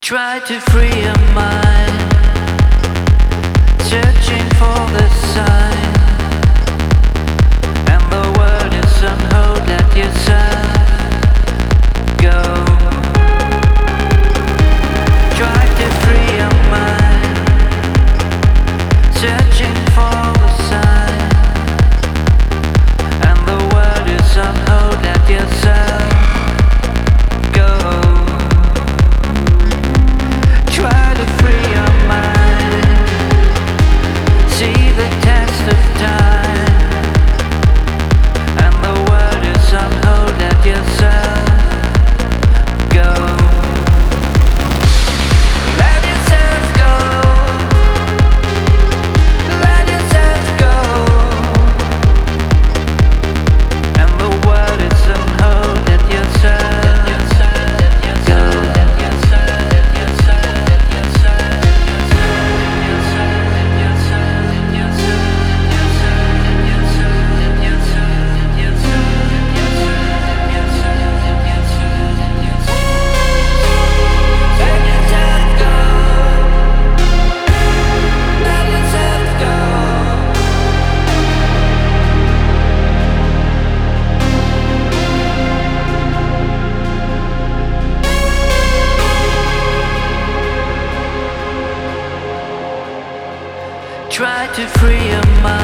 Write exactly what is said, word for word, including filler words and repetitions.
Try to free your mind, searching for the sign, and the world is on hold. Let yourself go. Try to free your mind, searching for the sign, and the world is on hold. Let yourself go. Try to free your mind, see the test of time, and the world is on hold. Let yourself go. Let yourself go. Let yourself go. And the world is on hold. Let yourself go. Try to free your mind.